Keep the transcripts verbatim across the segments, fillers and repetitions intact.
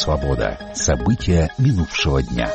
Свобода. События минувшего дня.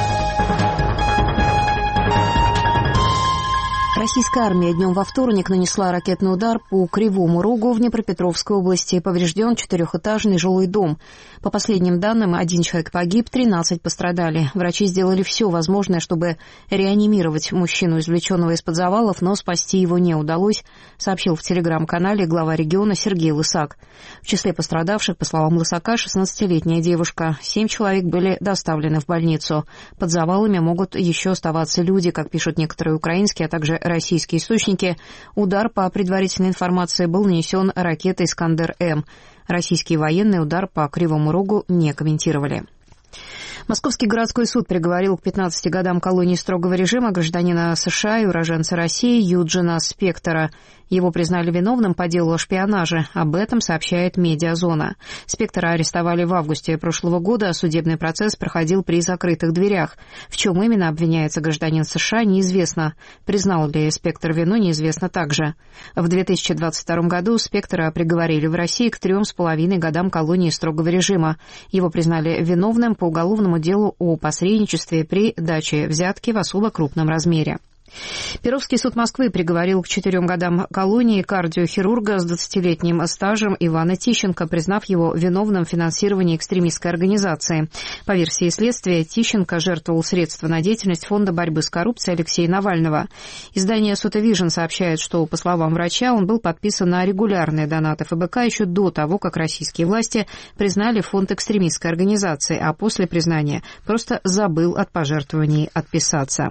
Российская армия днем во вторник нанесла ракетный удар по Кривому Рогу в Днепропетровской области. Поврежден четырехэтажный жилой дом. По последним данным, один человек погиб, тринадцать пострадали. Врачи сделали все возможное, чтобы реанимировать мужчину, извлеченного из-под завалов, но спасти его не удалось, сообщил в телеграм-канале глава региона Сергей Лысак. В числе пострадавших, по словам Лысака, шестнадцатилетняя девушка. Семь человек были доставлены в больницу. Под завалами могут еще оставаться люди, как пишут некоторые украинские, а также российские источники. Удар, по предварительной информации, был нанесен ракетой «Искандер-М». Российские военные удар по Кривому Рогу не комментировали. Московский городской суд приговорил к пятнадцати годам колонии строгого режима гражданина США и уроженца России Юджина Спектора. Его признали виновным по делу о шпионаже. Об этом сообщает «Медиазона». Спектора арестовали в августе прошлого года, а судебный процесс проходил при закрытых дверях. В чем именно обвиняется гражданин США, неизвестно. Признал ли Спектор вину, неизвестно также. В две тысячи двадцать втором году Спектора приговорили в России к трем с половиной годам колонии строгого режима. Его признали виновным по уголовному делу о посредничестве при даче взятки в особо крупном размере. Перовский суд Москвы приговорил к четырем годам колонии кардиохирурга с двадцатилетним стажем Ивана Тищенко, признав его виновным в финансировании экстремистской организации. По версии следствия, Тищенко жертвовал средства на деятельность Фонда борьбы с коррупцией Алексея Навального. Издание «Сотовижн» сообщает, что, по словам врача, он был подписан на регулярные донаты ФБК еще до того, как российские власти признали фонд экстремистской организации, а после признания просто забыл от пожертвований отписаться.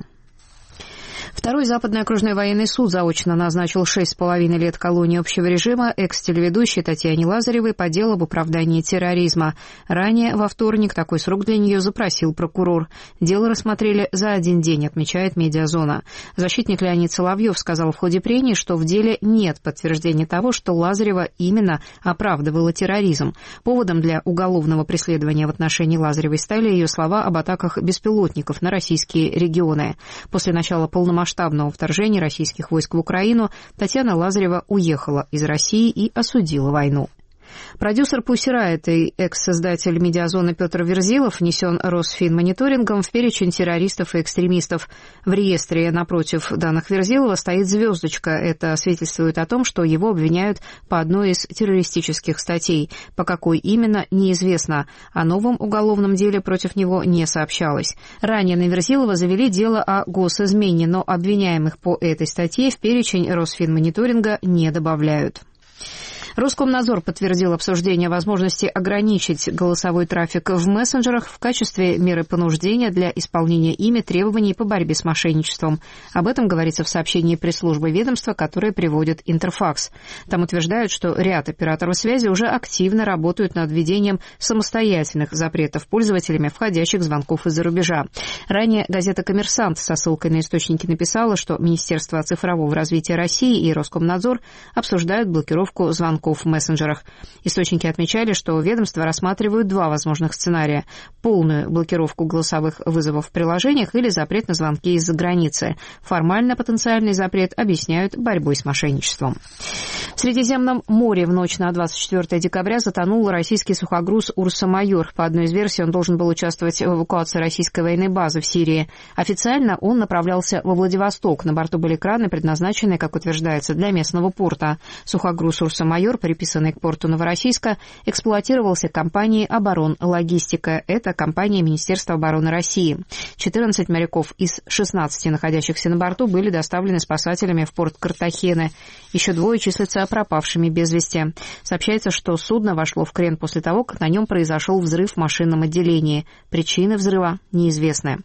Второй Западный окружной военный суд заочно назначил шесть с половиной лет колонии общего режима экс-телеведущей Татьяне Лазаревой по делу об оправдании терроризма. Ранее, во вторник, такой срок для нее запросил прокурор. Дело рассмотрели за один день, отмечает «Медиазона». Защитник Леонид Соловьев сказал в ходе прений, что в деле нет подтверждения того, что Лазарева именно оправдывала терроризм. Поводом для уголовного преследования в отношении Лазаревой стали ее слова об атаках беспилотников на российские регионы. После начала полномасштабного масштабного вторжения российских войск в Украину Татьяна Лазарева уехала из России и осудила войну. Продюсер Pussy Riot и экс-создатель «Медиазоны» Петр Верзилов внесен Росфинмониторингом в перечень террористов и экстремистов. В реестре напротив данных Верзилова стоит звездочка. Это свидетельствует о том, что его обвиняют по одной из террористических статей. По какой именно, неизвестно. О новом уголовном деле против него не сообщалось. Ранее на Верзилова завели дело о госизмене, но обвиняемых по этой статье в перечень Росфинмониторинга не добавляют. Роскомнадзор подтвердил обсуждение возможности ограничить голосовой трафик в мессенджерах в качестве меры понуждения для исполнения ими требований по борьбе с мошенничеством. Об этом говорится в сообщении пресс-службы ведомства, которое приводит Интерфакс. Там утверждают, что ряд операторов связи уже активно работают над введением самостоятельных запретов пользователями входящих звонков из-за рубежа. Ранее газета «Коммерсант» со ссылкой на источники написала, что Министерство цифрового развития России и Роскомнадзор обсуждают блокировку звонков в мессенджерах. Источники отмечали, что ведомства рассматривают два возможных сценария: полную блокировку голосовых вызовов в приложениях или запрет на звонки из-за границы. Формально потенциальный запрет объясняют борьбой с мошенничеством. В Средиземном море в ночь на двадцать четвёртое декабря затонул российский сухогруз «Урса-Майор». По одной из версий, он должен был участвовать в эвакуации российской военной базы в Сирии. Официально он направлялся во Владивосток. На борту были краны, предназначенные, как утверждается, для местного порта. Сухогруз «Урса-Майор», приписанный к порту Новороссийска, эксплуатировался компанией «Оборонлогистика». Это компания Министерства обороны России. четырнадцать моряков из шестнадцати находящихся на борту были доставлены спасателями в порт Картахены. Еще двое числятся пропавшими без вести. Сообщается, что судно вошло в крен после того, как на нем произошел взрыв в машинном отделении. Причины взрыва неизвестны.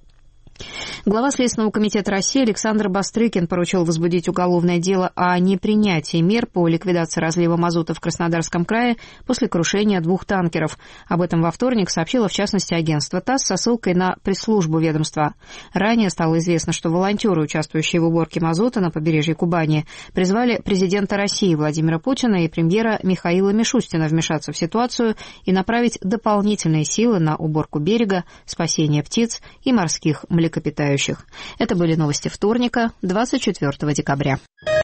Глава Следственного комитета России Александр Бастрыкин поручил возбудить уголовное дело о непринятии мер по ликвидации разлива мазута в Краснодарском крае после крушения двух танкеров. Об этом во вторник сообщило, в частности, агентство ТАСС со ссылкой на пресс-службу ведомства. Ранее стало известно, что волонтеры, участвующие в уборке мазута на побережье Кубани, призвали президента России Владимира Путина и премьера Михаила Мишустина вмешаться в ситуацию и направить дополнительные силы на уборку берега, спасение птиц и морских млекопитающих. Это были новости вторника, двадцать четвёртого декабря.